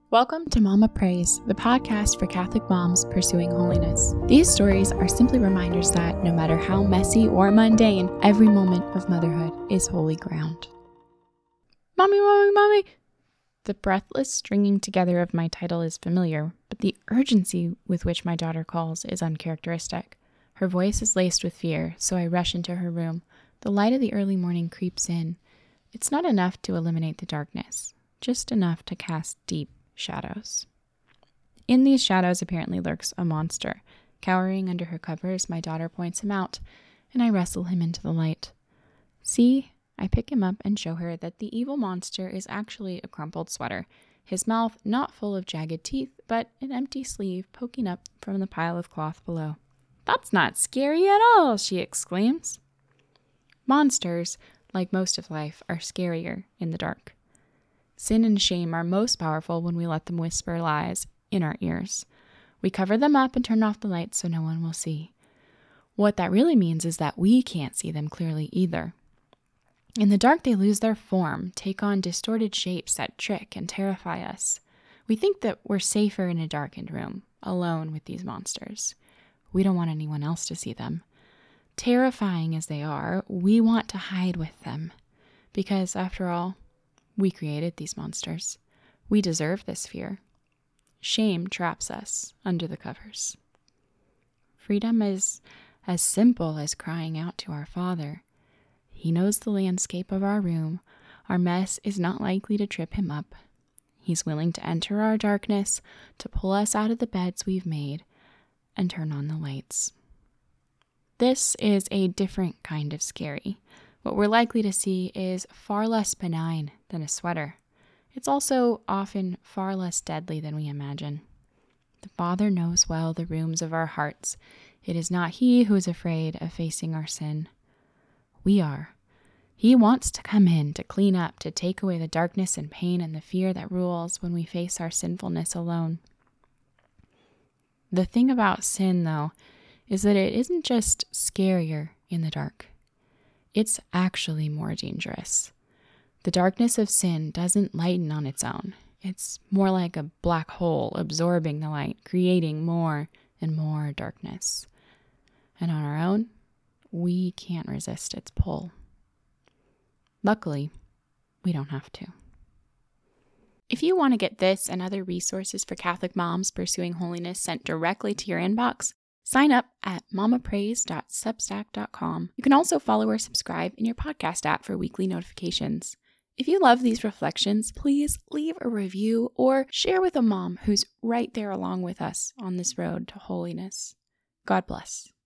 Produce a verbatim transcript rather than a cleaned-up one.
Welcome to Mama Prays, the podcast for Catholic moms pursuing holiness. These stories are simply reminders that, no matter how messy or mundane, every moment of motherhood is holy ground. Mommy, mommy, mommy! The breathless stringing together of my title is familiar, but the urgency with which my daughter calls is uncharacteristic. Her voice is laced with fear, so I rush into her room. The light of the early morning creeps in. It's not enough to eliminate the darkness, just enough to cast deep shadows. In these shadows apparently lurks a monster. Cowering under her covers, my daughter points him out, and I wrestle him into the light. See? I pick him up and show her that the evil monster is actually a crumpled sweater, his mouth not full of jagged teeth, but an empty sleeve poking up from the pile of cloth below. "That's not scary at all," she exclaims. Monsters, like most of life, are scarier in the dark. Sin and shame are most powerful when we let them whisper lies in our ears. We cover them up and turn off the lights so no one will see. What that really means is that we can't see them clearly either. In the dark, they lose their form, take on distorted shapes that trick and terrify us. We think that we're safer in a darkened room, alone with these monsters. We don't want anyone else to see them. Terrifying as they are, we want to hide with them. Because, after all, we created these monsters. We deserve this fear. Shame traps us under the covers. Freedom is as simple as crying out to our Father. He knows the landscape of our room. Our mess is not likely to trip him up. He's willing to enter our darkness, to pull us out of the beds we've made, and turn on the lights. This is a different kind of scary. What we're likely to see is far less benign than a sweater. It's also often far less deadly than we imagine. The Father knows well the rooms of our hearts. It is not He who is afraid of facing our sin. We are. He wants to come in, to clean up, to take away the darkness and pain and the fear that rules when we face our sinfulness alone. The thing about sin, though, is that it isn't just scarier in the dark. It's actually more dangerous. The darkness of sin doesn't lighten on its own. It's more like a black hole absorbing the light, creating more and more darkness. And on our own, we can't resist its pull. Luckily, we don't have to. If you want to get this and other resources for Catholic moms pursuing holiness sent directly to your inbox, sign up at mama prays dot substack dot com. You can also follow or subscribe in your podcast app for weekly notifications. If you love these reflections, please leave a review or share with a mom who's right there along with us on this road to holiness. God bless.